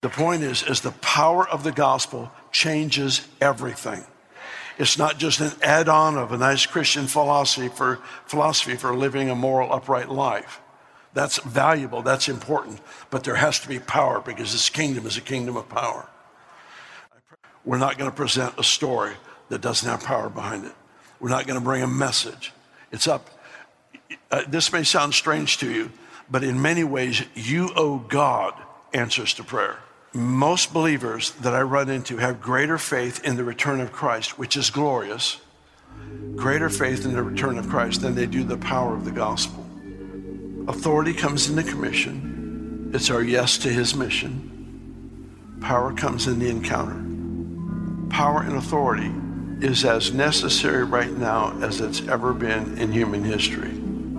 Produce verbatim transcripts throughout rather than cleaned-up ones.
The point is, is the power of the gospel changes everything. It's not just an add-on of a nice Christian philosophy for philosophy for living a moral, upright life. That's valuable, that's important, but there has to be power because this kingdom is a kingdom of power. We're not going to present a story that doesn't have power behind it. We're not going to bring a message. It's up. Uh, this may sound strange to you, but in many ways, you owe God answers to prayer. Most believers that I run into have greater faith in the return of Christ, which is glorious, greater faith in the return of Christ than they do the power of the gospel. Authority comes in the commission. It's our yes to his mission. Power comes in the encounter. Power and authority is as necessary right now as it's ever been in human history.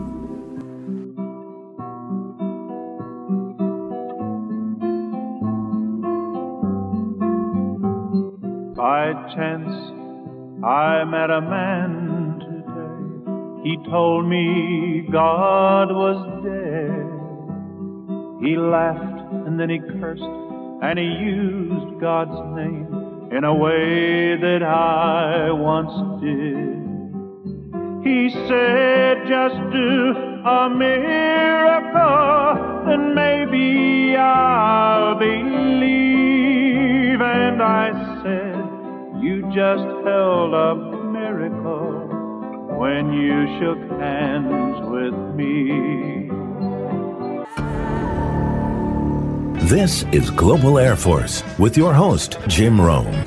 By chance, I met a man today. He told me God was dead. He laughed and then he cursed and he used God's name in a way that I once did. He said, just do a miracle, then maybe I'll believe. And I said, you just held a miracle when you shook hands with me. This is Global Air Force with your host, Jim Rome.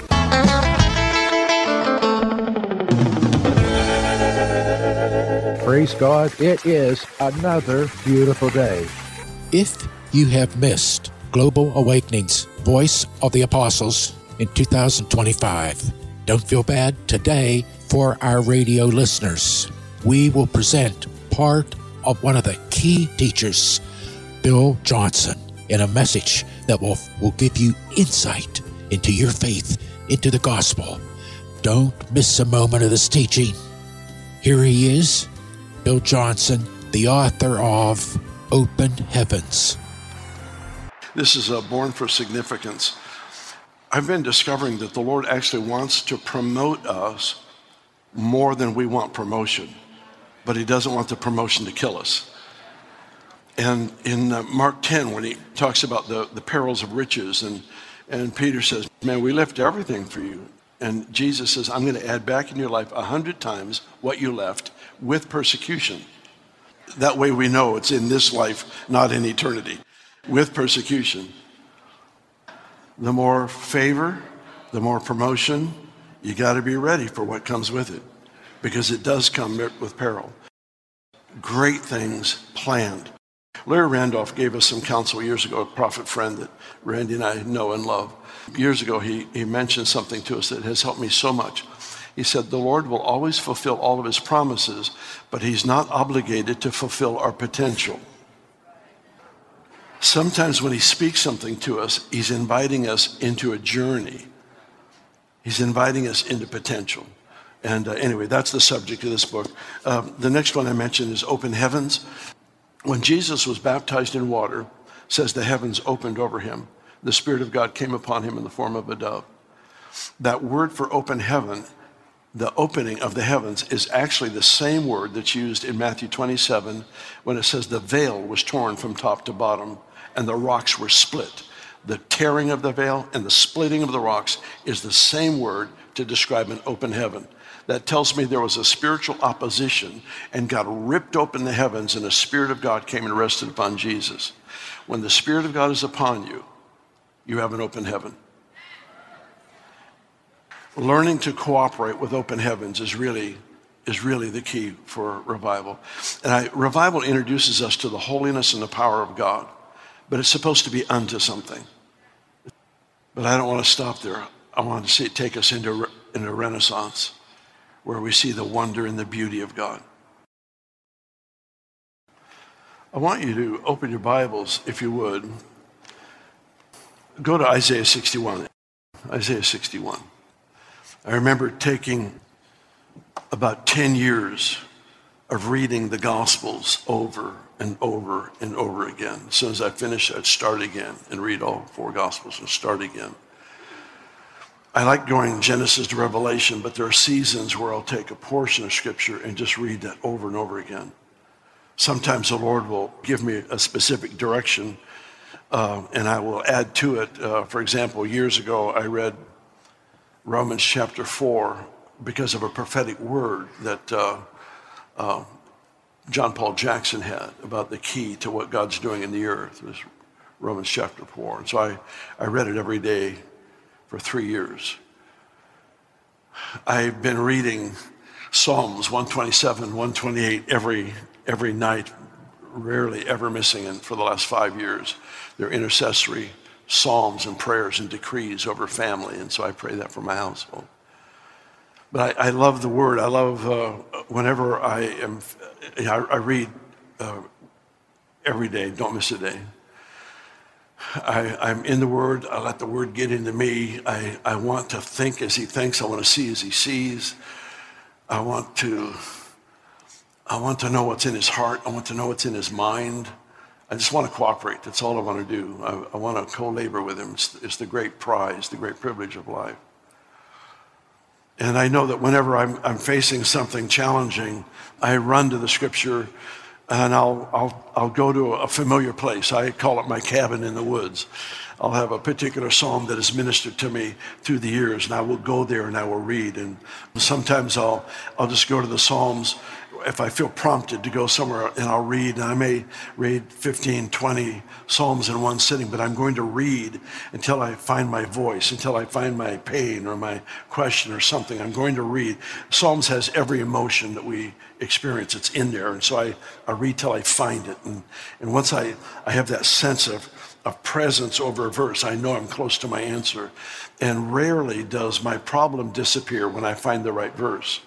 Praise God, it is another beautiful day. If you have missed Global Awakening's Voice of the Apostles in two thousand twenty-five, don't feel bad. Today, for our radio listeners, we will present part of one of the key teachers, Bill Johnson, in a message that will, will give you insight into your faith, into the gospel. Don't miss a moment of this teaching. Here he is, Bill Johnson, the author of Open Heavens. This is a Born for Significance. I've been discovering that the Lord actually wants to promote us more than we want promotion, but he doesn't want the promotion to kill us. And in uh, Mark ten, when he talks about the, the perils of riches, and, and Peter says, man, we left everything for you. And Jesus says, I'm going to add back in your life a hundred times what you left with persecution. That way we know it's in this life, not in eternity. With persecution. The more favor, the more promotion, you got to be ready for what comes with it, because it does come with peril. Great things planned. Larry Randolph gave us some counsel years ago, a prophet friend that Randy and I know and love. Years ago, he, he mentioned something to us that has helped me so much. He said, the Lord will always fulfill all of his promises, but he's not obligated to fulfill our potential. Sometimes when he speaks something to us, he's inviting us into a journey. He's inviting us into potential. And uh, anyway, that's the subject of this book. Um, the next one I mentioned is Open Heavens. When Jesus was baptized in water, it says the heavens opened over him. The Spirit of God came upon him in the form of a dove. That word for open heaven, the opening of the heavens, is actually the same word that's used in Matthew twenty-seven when it says the veil was torn from top to bottom and the rocks were split. The tearing of the veil and the splitting of the rocks is the same word to describe an open heaven. That tells me there was a spiritual opposition and God ripped open the heavens and the Spirit of God came and rested upon Jesus. When the Spirit of God is upon you, you have an open heaven. Learning to cooperate with open heavens is really, is really the key for revival. And I, revival introduces us to the holiness and the power of God, but it's supposed to be unto something. But I don't want to stop there. I want to see it take us into, into Renaissance, where we see the wonder and the beauty of God. I want you to open your Bibles, if you would. Go to Isaiah sixty-one. Isaiah sixty-one. I remember taking about ten years of reading the Gospels over and over and over again. As soon as I finish, I'd start again and read all four Gospels and start again. I like going Genesis to Revelation, but there are seasons where I'll take a portion of Scripture and just read that over and over again. Sometimes the Lord will give me a specific direction, uh, and I will add to it. Uh, for example, years ago, I read Romans chapter four because of a prophetic word that uh, uh, John Paul Jackson had about the key to what God's doing in the earth. It was Romans chapter four. And so I, I read it every day for three years. I've been reading Psalms one twenty-seven, one twenty-eight every every night, rarely ever missing it for the last five years. They're intercessory psalms and prayers and decrees over family, and so I pray that for my household. But I, I love the Word. I love uh, whenever I am, I, I read uh, every day, don't miss a day. I, I'm in the Word. I let the Word get into me. I, I want to think as He thinks. I want to see as He sees. I want to, I want to know what's in His heart. I want to know what's in His mind. I just want to cooperate. That's all I want to do. I, I want to co-labor with Him. It's, it's the great prize, the great privilege of life. And I know that whenever I'm, I'm facing something challenging, I run to the Scripture, and I'll, I'll, I'll go to a familiar place. I call it my cabin in the woods. I'll have a particular psalm that has ministered to me through the years, and I will go there and I will read. And sometimes I'll, I'll just go to the Psalms if I feel prompted to go somewhere, and I'll read. And I may read fifteen, twenty Psalms in one sitting, but I'm going to read until I find my voice, until I find my pain or my question or something. I'm going to read. Psalms has every emotion that we experience. It's in there. And so I, I read till I find it. And, and once I, I have that sense of, of presence over a verse, I know I'm close to my answer. And rarely does my problem disappear when I find the right verse.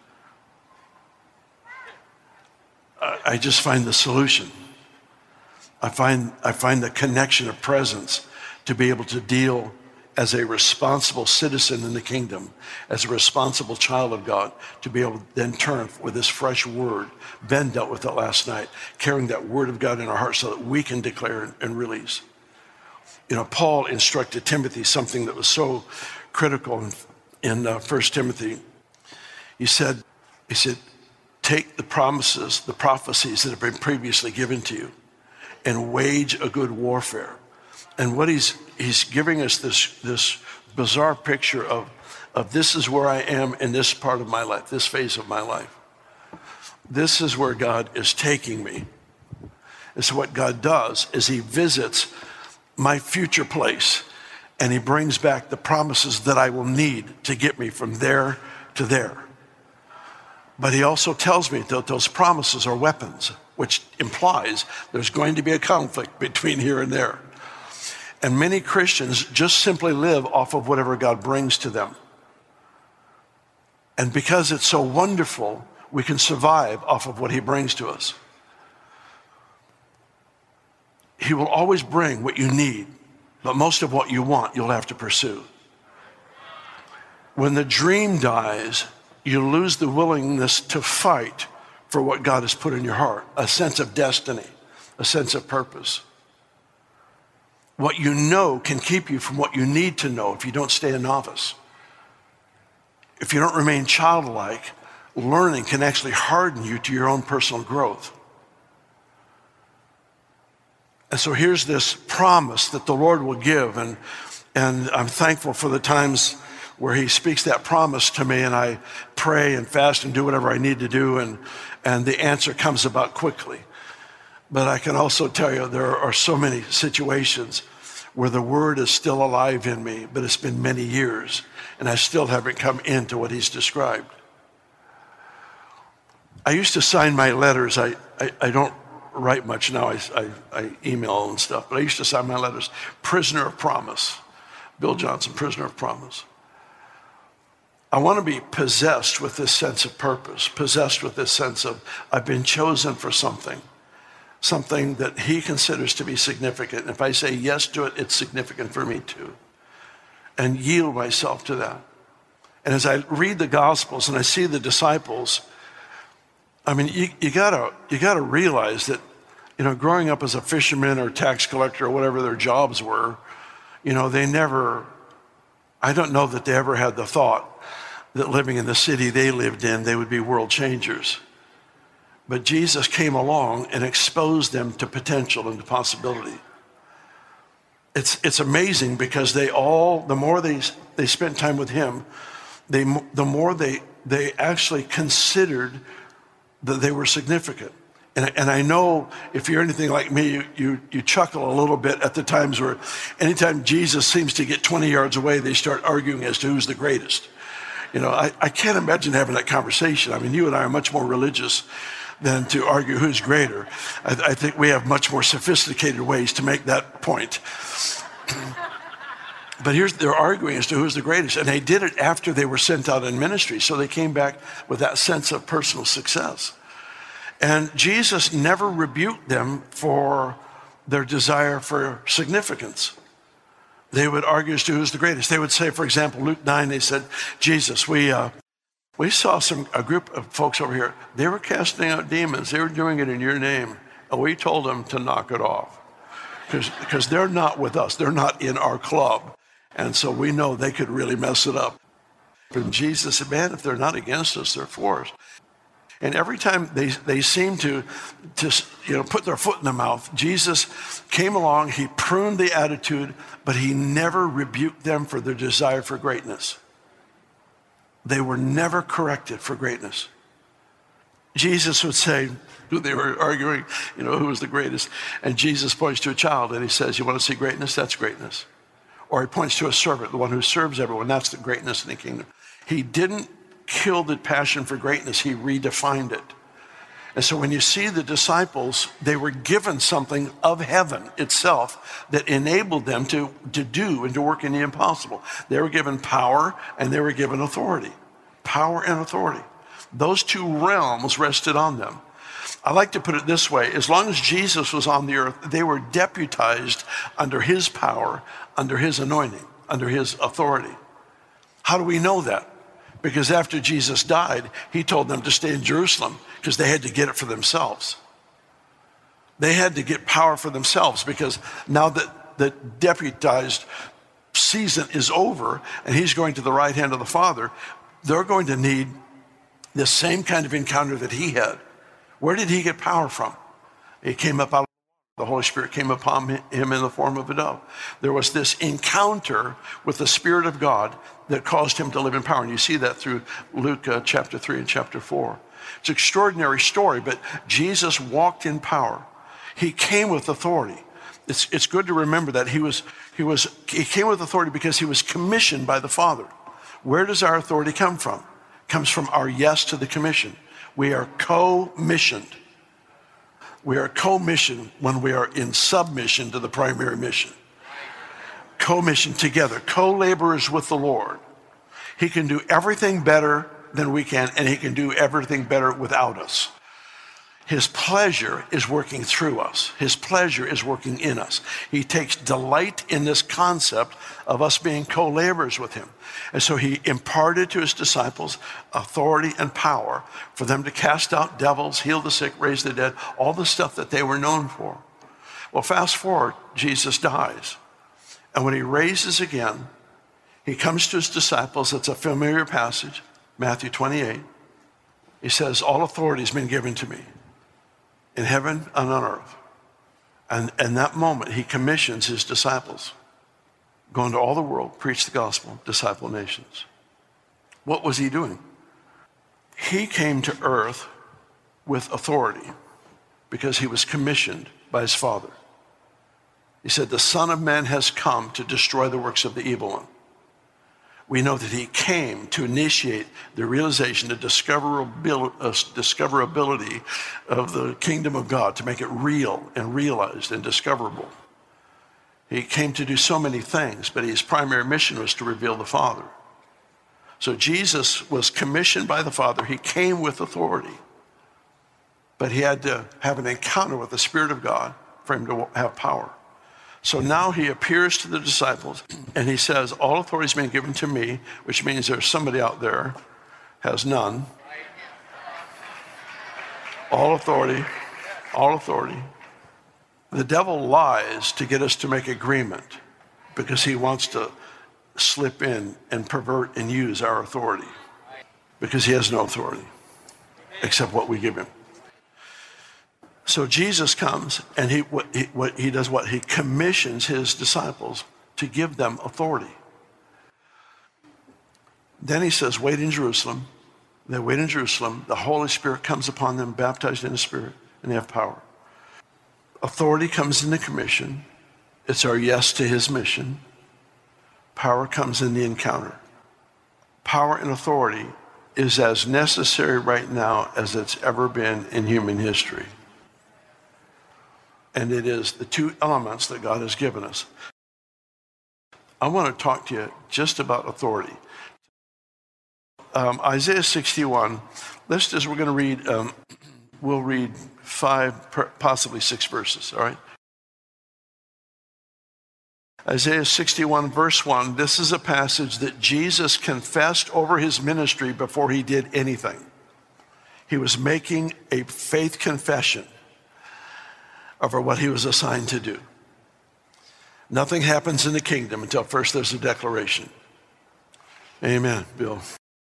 I, I just find the solution. I find, I find the connection of presence to be able to deal as a responsible citizen in the kingdom, as a responsible child of God, to be able to then turn with this fresh word. Ben dealt with it last night, carrying that word of God in our hearts so that we can declare and release. You know, Paul instructed Timothy something that was so critical in, in uh, First Timothy. He said, he said, take the promises, the prophecies that have been previously given to you, and wage a good warfare. And what he's he's giving us this this bizarre picture of, of this is where I am in this part of my life, this phase of my life. This is where God is taking me. And so what God does is He visits my future place, and He brings back the promises that I will need to get me from there to there. But He also tells me that those promises are weapons, which implies there's going to be a conflict between here and there. And many Christians just simply live off of whatever God brings to them. And because it's so wonderful, we can survive off of what He brings to us. He will always bring what you need, but most of what you want, you'll have to pursue. When the dream dies, you lose the willingness to fight for what God has put in your heart, a sense of destiny, a sense of purpose. What you know can keep you from what you need to know if you don't stay a novice. If you don't remain childlike, learning can actually harden you to your own personal growth. And so here's this promise that the Lord will give, and, and I'm thankful for the times where He speaks that promise to me, and I pray and fast and do whatever I need to do, and, and the answer comes about quickly. But I can also tell you there are so many situations where the word is still alive in me, but it's been many years, and I still haven't come into what He's described. I used to sign my letters. I, I, I don't write much now. I, I, I email and stuff, but I used to sign my letters, Prisoner of Promise. Bill Johnson, Prisoner of Promise. I want to be possessed with this sense of purpose, possessed with this sense of I've been chosen for something. Something that He considers to be significant. And if I say yes to it, it's significant for me too. And yield myself to that. And as I read the Gospels and I see the disciples, I mean, you, you gotta you gotta realize that You know, growing up as a fisherman or tax collector or whatever their jobs were, you know, they never, I don't know that they ever had the thought that living in the city they lived in, they would be world changers. But Jesus came along and exposed them to potential and to possibility. It's, it's amazing because they all, the more they, they spent time with him, they, the more they, they actually considered that they were significant. And, and I know if you're anything like me, you, you, you chuckle a little bit at the times where anytime Jesus seems to get twenty yards away, they start arguing as to who's the greatest. You know, I, I can't imagine having that conversation. I mean, you and I are much more religious than to argue who's greater. I, I think we have much more sophisticated ways to make that point. But here's, they're arguing as to who's the greatest. And they did it after they were sent out in ministry. So they came back with that sense of personal success. And Jesus never rebuked them for their desire for significance. They would argue as to who's the greatest. They would say, for example, Luke nine, they said, Jesus, we uh, we saw some a group of folks over here. They were casting out demons. They were doing it in your name. And we told them to knock it off. Because they're not with us. They're not in our club. And so we know they could really mess it up. And Jesus said, man, if they're not against us, they're for us. And every time they, they seemed to, to you know, put their foot in the mouth, Jesus came along, he pruned the attitude, but he never rebuked them for their desire for greatness. They were never corrected for greatness. Jesus would say, they were arguing, you know, who was the greatest. And Jesus points to a child and he says, you want to see greatness? That's greatness. Or he points to a servant, the one who serves everyone. That's the greatness in the kingdom. He didn't kill the passion for greatness. He redefined it. And so when you see the disciples, they were given something of heaven itself that enabled them to, to do and to work in the impossible. They were given power and they were given authority. Power and authority. Those two realms rested on them. I like to put it this way. As long as Jesus was on the earth, they were deputized under his power, under his anointing, under his authority. How do we know that? Because after Jesus died, he told them to stay in Jerusalem because they had to get it for themselves. They had to get power for themselves because now that the deputized season is over and he's going to the right hand of the Father, they're going to need the same kind of encounter that he had. Where did he get power from? It came up out of the Holy Spirit came upon him in the form of a dove. There was this encounter with the Spirit of God that caused him to live in power. And you see that through Luke uh, chapter three and chapter four. It's an extraordinary story, but Jesus walked in power. He came with authority. It's, it's good to remember that he was, he was, he came with authority because he was commissioned by the Father. Where does our authority come from? It comes from our yes to the commission. We are co-missioned. We are co-missioned when we are in submission to the primary mission. Co-missioned together, co-laborers with the Lord. He can do everything better than we can, and he can do everything better without us. His pleasure is working through us. His pleasure is working in us. He takes delight in this concept of us being co-laborers with him. And so he imparted to his disciples authority and power for them to cast out devils, heal the sick, raise the dead, all the stuff that they were known for. Well, fast forward, Jesus dies. And when he raises again, he comes to his disciples. It's a familiar passage, Matthew twenty-eight. He says, all authority has been given to me in heaven and on earth. And in that moment, he commissions his disciples. Go into all the world, preach the gospel, disciple nations. What was he doing? He came to earth with authority because he was commissioned by his Father. He said, the Son of Man has come to destroy the works of the evil one. We know that he came to initiate the realization, the discoverability of the kingdom of God, to make it real and realized and discoverable. He came to do so many things, but his primary mission was to reveal the Father. So Jesus was commissioned by the Father. He came with authority, but he had to have an encounter with the Spirit of God for him to have power. So now he appears to the disciples and he says, all authority has been given to me, which means there's somebody out there has none. All authority, all authority The devil lies to get us to make agreement because he wants to slip in and pervert and use our authority, because he has no authority except what we give him. So Jesus comes and he what, he what he does what he commissions his disciples to give them authority. Then he says, wait in Jerusalem. They wait in Jerusalem. The Holy Spirit comes upon them, baptized in the Spirit, and they have power. Authority comes in the commission. It's our yes to his mission. Power comes in the encounter. Power and authority is as necessary right now as it's ever been in human history. And it is the two elements that God has given us. I want to talk to you just about authority. Um, Isaiah sixty-one, let's just, we're going to read, um, we'll read five, possibly six verses, all right? Isaiah sixty-one, verse one, this is a passage that Jesus confessed over his ministry before he did anything. He was making a faith confession over what he was assigned to do. Nothing happens in the kingdom until first there's a declaration. Amen, Bill.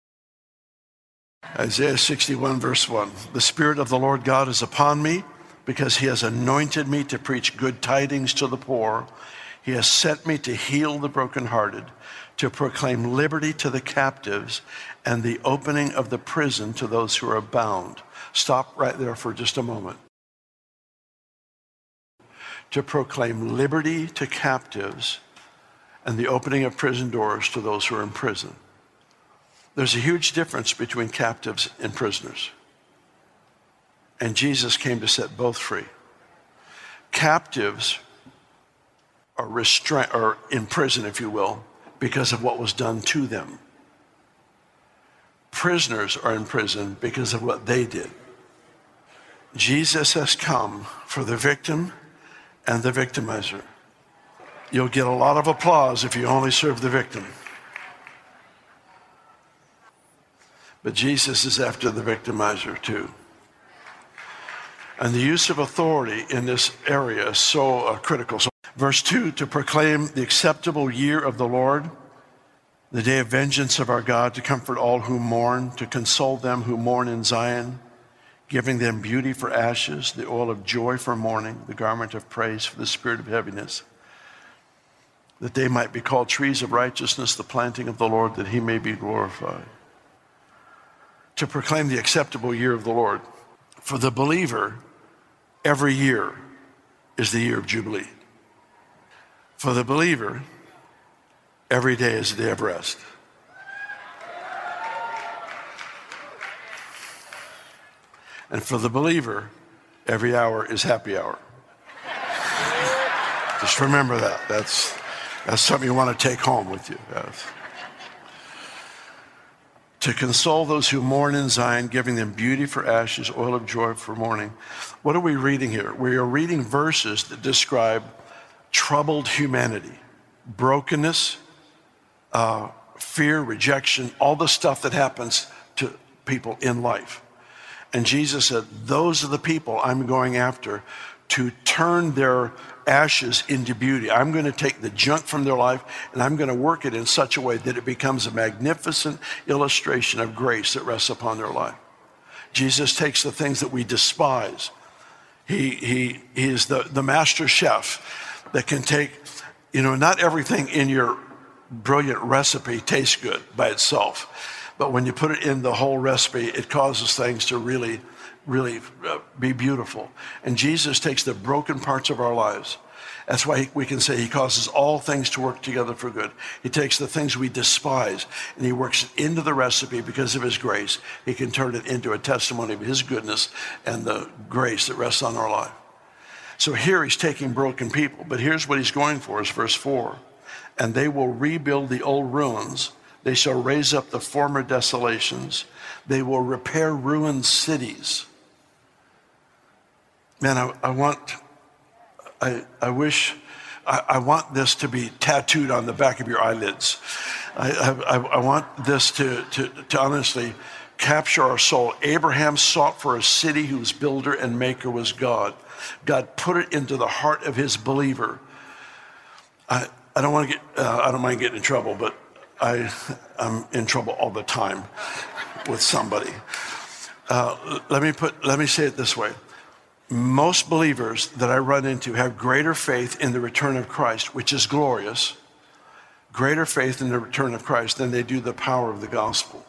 Isaiah sixty-one, verse one, the Spirit of the Lord God is upon me because he has anointed me to preach good tidings to the poor. He has sent me to heal the brokenhearted, to proclaim liberty to the captives and the opening of the prison to those who are bound. Stop right there for just a moment. To proclaim liberty to captives and the opening of prison doors to those who are in prison. There's a huge difference between captives and prisoners. And Jesus came to set both free. Captives are restrained, or in prison, if you will, because of what was done to them. Prisoners are in prison because of what they did. Jesus has come for the victim and the victimizer. You'll get a lot of applause if you only serve the victim. But Jesus is after the victimizer too. And the use of authority in this area is so uh, critical. So, verse two, to proclaim the acceptable year of the Lord, the day of vengeance of our God, to comfort all who mourn, to console them who mourn in Zion, giving them beauty for ashes, the oil of joy for mourning, the garment of praise for the spirit of heaviness, that they might be called trees of righteousness, the planting of the Lord, that he may be glorified. To proclaim the acceptable year of the Lord. For the believer, every year is the year of Jubilee. For the believer, every day is a day of rest. And for the believer, every hour is happy hour. Just remember that. That's, that's something you want to take home with you. That's, to console those who mourn in Zion, giving them beauty for ashes, oil of joy for mourning. What are we reading here? We are reading verses that describe troubled humanity, brokenness, uh, fear, rejection, all the stuff that happens to people in life. And Jesus said, those are the people I'm going after to turn their ashes into beauty. I'm going to take the junk from their life and I'm going to work it in such a way that it becomes a magnificent illustration of grace that rests upon their life. Jesus takes the things that we despise. He, he, he is the, the master chef that can take, you know, not everything in your brilliant recipe tastes good by itself, but when you put it in the whole recipe, it causes things to really really uh, be beautiful. And Jesus takes the broken parts of our lives. That's why we can say he causes all things to work together for good. He takes the things we despise and he works it into the recipe because of his grace. He can turn it into a testimony of his goodness and the grace that rests on our life. So here he's taking broken people, but here's what he's going for is verse four. And they will rebuild the old ruins. They shall raise up the former desolations. They will repair ruined cities. Man, I, I want, I, I wish, I, I want this to be tattooed on the back of your eyelids. I, I, I want this to, to, to honestly capture our soul. Abraham sought for a city whose builder and maker was God. God put it into the heart of his believer. I, I don't want to get, uh, I don't mind getting in trouble, but I, I'm in trouble all the time with somebody. Uh, let me put, let me say it this way. Most believers that I run into have greater faith in the return of Christ, which is glorious, greater faith in the return of Christ than they do the power of the gospel.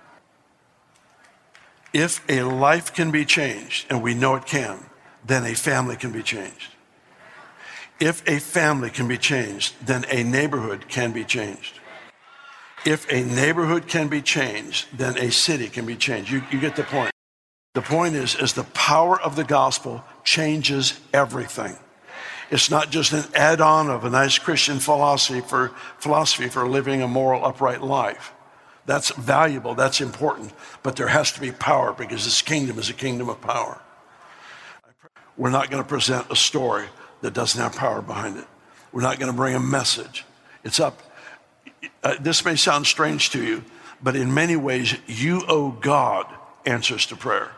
If a life can be changed, and we know it can, then a family can be changed. If a family can be changed, then a neighborhood can be changed. If a neighborhood can be changed, then a city can be changed. You, you get the point. The point is, is the power of the gospel changes everything. It's not just an add-on of a nice Christian philosophy for, philosophy for living a moral, upright life. That's valuable, that's important, but there has to be power because this kingdom is a kingdom of power. We're not going to present a story that doesn't have power behind it. We're not going to bring a message. It's up. Uh, this may sound strange to you, but in many ways, you owe God answers to prayer.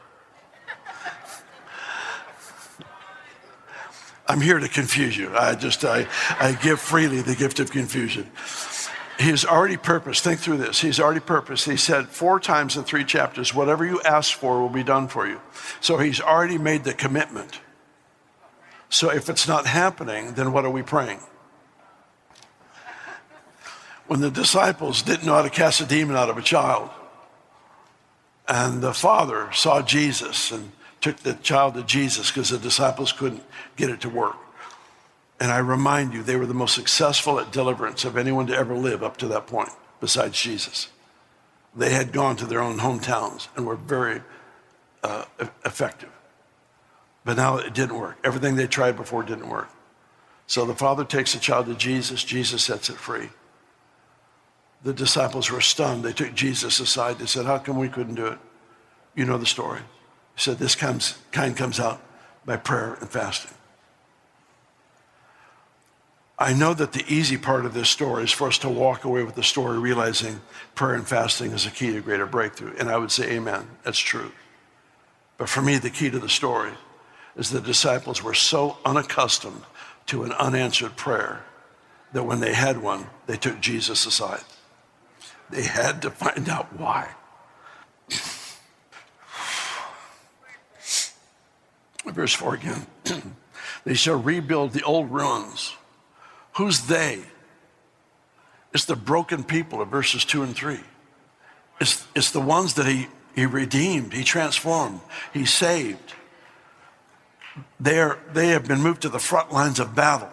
I'm here to confuse you. I just, I, I give freely the gift of confusion. He's already purposed, think through this. He's already purposed. He said four times in three chapters, whatever you ask for will be done for you. So he's already made the commitment. So if it's not happening, then what are we praying? When the disciples didn't know how to cast a demon out of a child, and the father saw Jesus and took the child to Jesus because the disciples couldn't get it to work. And I remind you, they were the most successful at deliverance of anyone to ever live up to that point, besides Jesus. They had gone to their own hometowns and were very uh, effective. But now it didn't work. Everything they tried before didn't work. So the father takes the child to Jesus. Jesus sets it free. The disciples were stunned. They took Jesus aside. They said, how come we couldn't do it? You know the story. He said, this comes, kind comes out by prayer and fasting. I know that the easy part of this story is for us to walk away with the story realizing prayer and fasting is a key to greater breakthrough. And I would say amen, that's true. But for me, the key to the story is the disciples were so unaccustomed to an unanswered prayer that when they had one, they took Jesus aside. They had to find out why. Verse four again. They shall rebuild the old ruins. Who's they? It's the broken people of verses two and three. It's, it's the ones that he, he redeemed, he transformed, he saved. They, are, they have been moved to the front lines of battle.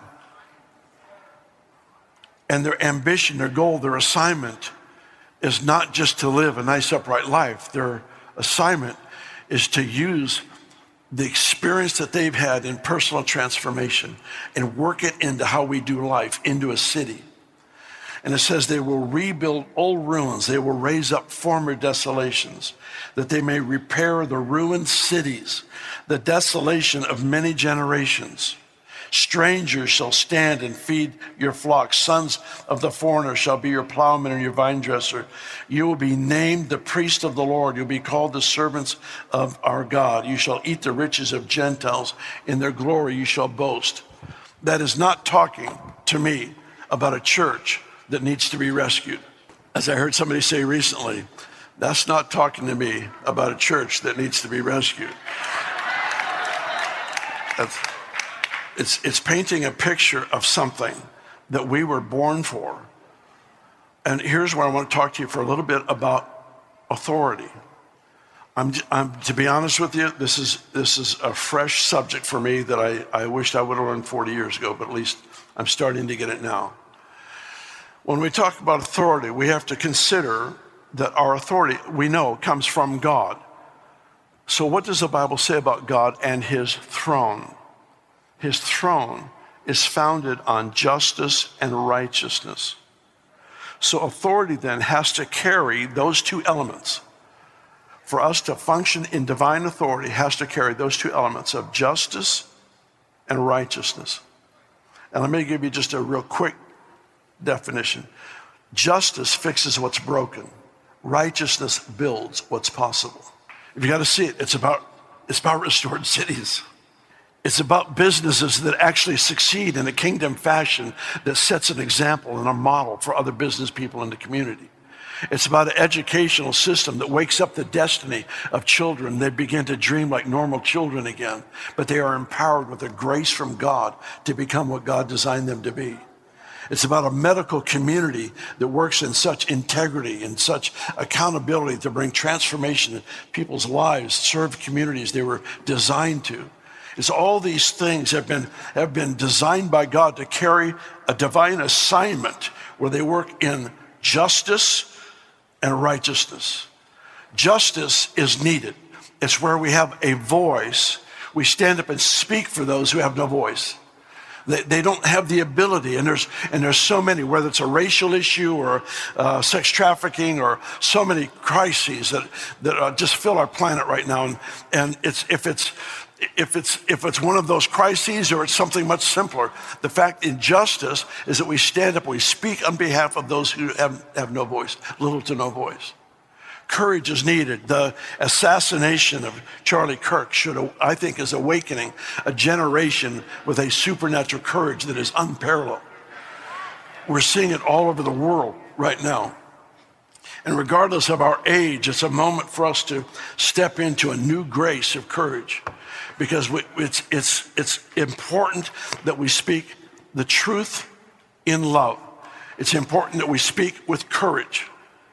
And their ambition, their goal, their assignment is not just to live a nice upright life. Their assignment is to use the experience that they've had in personal transformation and work it into how we do life, into a city. And it says they will rebuild old ruins. They will raise up former desolations, that they may repair the ruined cities, the desolation of many generations. Strangers shall stand and feed your flocks. Sons of the foreigner shall be your plowman and your vine dresser. You will be named the priest of the Lord. You'll be called the servants of our God. You shall eat the riches of Gentiles. In their glory you shall boast. That is not talking to me about a church that needs to be rescued. As I heard somebody say recently, that's not talking to me about a church that needs to be rescued. That's, It's, it's painting a picture of something that we were born for. And here's where I want to talk to you for a little bit about authority. I'm, I'm, to be honest with you, this is, this is a fresh subject for me that I, I wished I would have learned forty years ago, but at least I'm starting to get it now. When we talk about authority, we have to consider that our authority, we know, comes from God. So what does the Bible say about God and his throne? His throne is founded on justice and righteousness. So authority then has to carry those two elements. For us to function in divine authority has to carry those two elements of justice and righteousness. And let me give you just a real quick definition. Justice fixes what's broken. Righteousness builds what's possible. If you got to see it, it's about, it's about restored cities. It's about businesses that actually succeed in a kingdom fashion that sets an example and a model for other business people in the community. It's about an educational system that wakes up the destiny of children. They begin to dream like normal children again, but they are empowered with a grace from God to become what God designed them to be. It's about a medical community that works in such integrity and such accountability to bring transformation in people's lives, serve communities they were designed to. It's all these things have been, have been designed by God to carry a divine assignment where they work in justice and righteousness. Justice is needed. It's where we have a voice. We stand up and speak for those who have no voice. They, they don't have the ability, and there's and there's so many, whether it's a racial issue or uh, sex trafficking or so many crises that that uh, just fill our planet right now. And and it's if it's if it's if it's one of those crises or it's something much simpler, the fact in justice is that we stand up, we speak on behalf of those who have have no voice, little to no voice. Courage is needed. The assassination of Charlie Kirk should, I think, is awakening a generation with a supernatural courage that is unparalleled. We're seeing it all over the world right now. And regardless of our age, it's a moment for us to step into a new grace of courage, because we, it's, it's, it's important that we speak the truth in love. It's important that we speak with courage.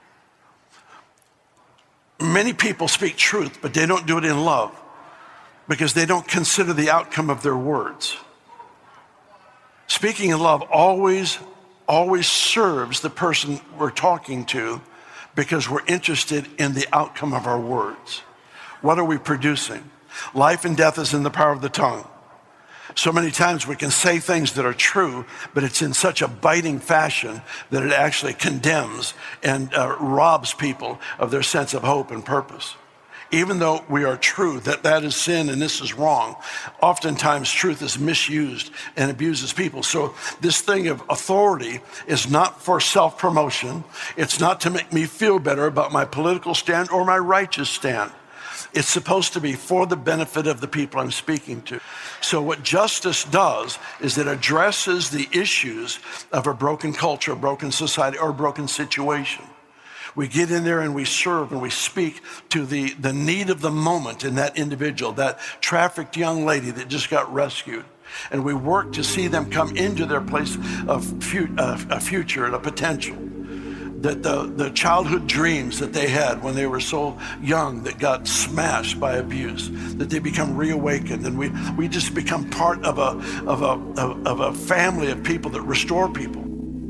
Many people speak truth, but they don't do it in love because they don't consider the outcome of their words. Speaking in love always, always serves the person we're talking to because we're interested in the outcome of our words. What are we producing? Life and death is in the power of the tongue. So many times we can say things that are true, but it's in such a biting fashion that it actually condemns and uh, robs people of their sense of hope and purpose. Even though we are true that that is sin and this is wrong, oftentimes truth is misused and abuses people. So this thing of authority is not for self-promotion. It's not to make me feel better about my political stand or my righteous stand. It's supposed to be for the benefit of the people I'm speaking to. So what justice does is it addresses the issues of a broken culture, a broken society, or a broken situation. We get in there and we serve and we speak to the, the need of the moment in that individual, that trafficked young lady that just got rescued. And we work to see them come into their place of fu- uh, a future and a potential. That the, the childhood dreams that they had when they were so young that got smashed by abuse, that they become reawakened, and we, we just become part of a, of, a, of, of a family of people that restore people.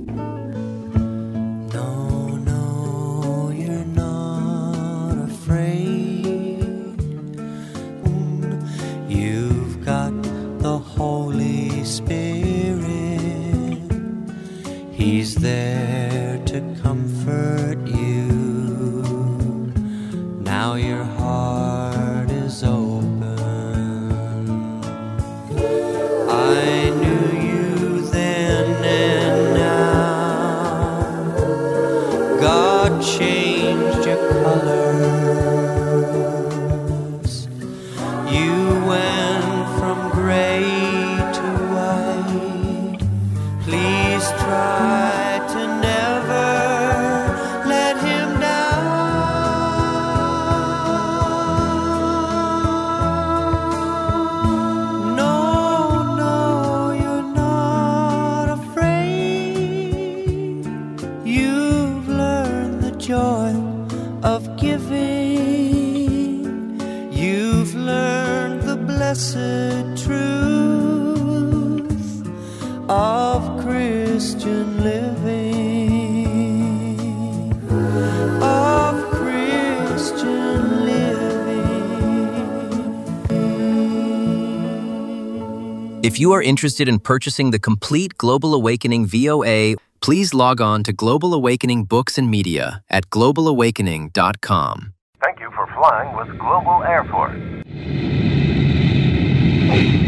No, no, you're not afraid. You've got the Holy Spirit. He's there to comfort you. Now your heart is open. I knew you then and now. God changed your colors. You went from gray to white. Please try to never let him down. No, no, you're not afraid. You've learned the joy of giving. You've learned the blessed truth of Christian living, of Christian living. If you are interested in purchasing the complete Global Awakening V O A, please log on to Global Awakening Books and Media at global awakening dot com. Thank you for flying with Global Air Force.